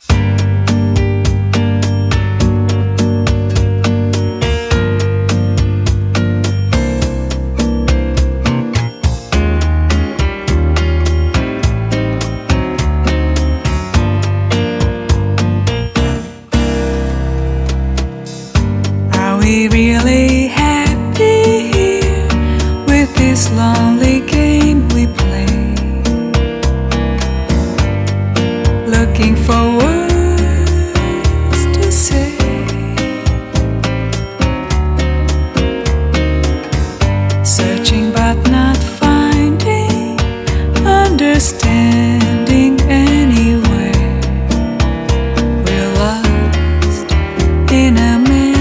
Are we really happy here with this lonely game we play? Looking for words to say, searching but not finding understanding anywhere. We're lost in a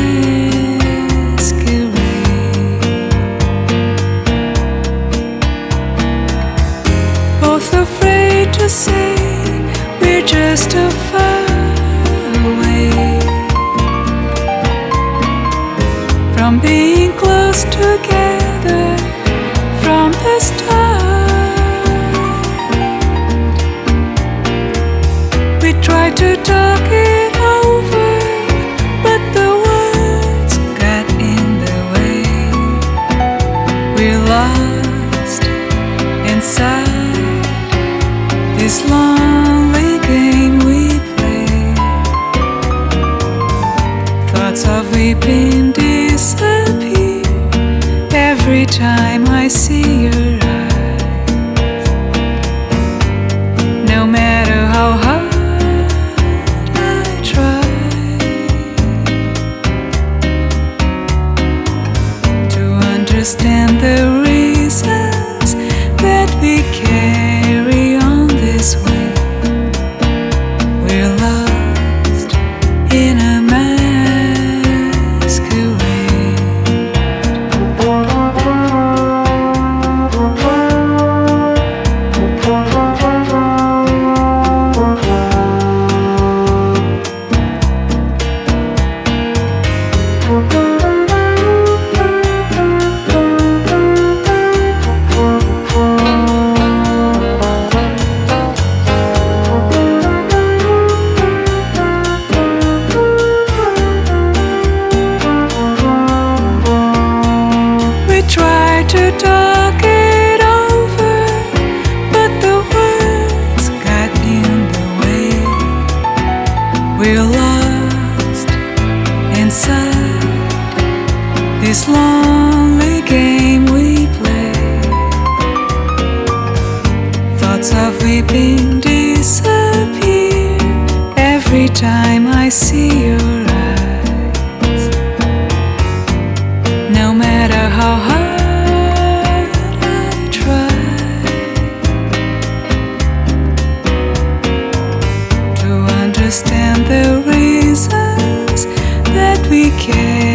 both afraid to say we're just too far away from being close together from the start. We try to talk it over, but the words got in the way. We're lost inside this lonely game we play. Thoughts of weeping disappear every time I see your eyes. No matter how hard I try to understand the reasons that we carry on this way. We're lost in a try to talk it over, but the words got in the way. We're lost inside this lonely game we play. Thoughts of weeping disappear every time I see your eyes. No matter how hard I try to understand the reasons that we care.